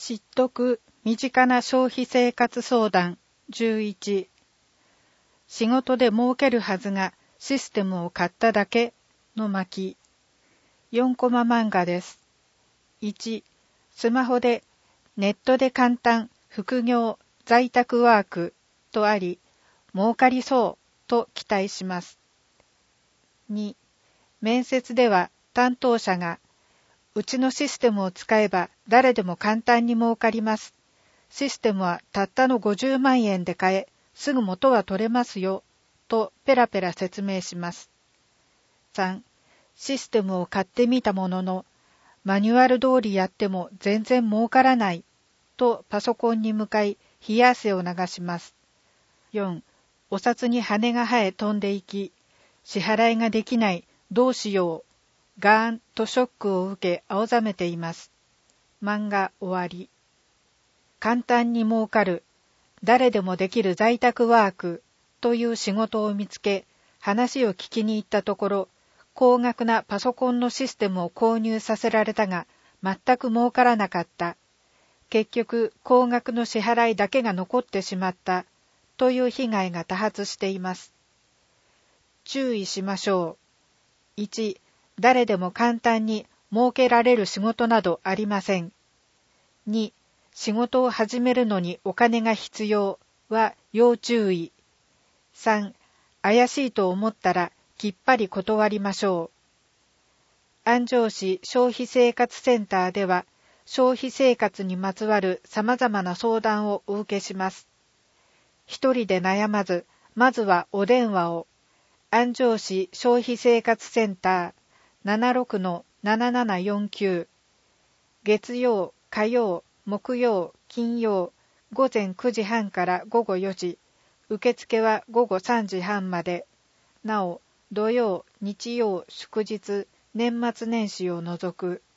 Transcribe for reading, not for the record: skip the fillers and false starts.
知っとく身近な消費生活相談11。仕事で儲けるはずがシステムを買っただけの巻。4コマ漫画です。1、スマホでネットで簡単副業在宅ワークとあり儲かりそうと期待します。2、面接では担当者がうちのシステムを使えば誰でも簡単に儲かります。システムはたったの50万円で買え、すぐ元は取れますよ、とペラペラ説明します。3、システムを買ってみたものの、マニュアル通りやっても全然儲からない、とパソコンに向かい冷や汗を流します。4、お札に羽が生え飛んでいき、支払いができない、どうしよう。ガーンとショックを受け青ざめています。漫画終わり。簡単に儲かる、誰でもできる在宅ワークという仕事を見つけ、話を聞きに行ったところ、高額なパソコンのシステムを購入させられたが、全く儲からなかった。結局、高額の支払いだけが残ってしまった、という被害が多発しています。注意しましょう。1、誰でも簡単に儲けられる仕事などありません。2、仕事を始めるのにお金が必要は要注意。3、怪しいと思ったらきっぱり断りましょう。安城市消費生活センターでは消費生活にまつわる様々な相談をお受けします。一人で悩まず、まずはお電話を。安城市消費生活センター 76-7749 月曜、火曜、木曜、金曜午前9時半から午後4時、受付は午後3時半まで。なお、土曜、日曜、祝日、年末年始を除く。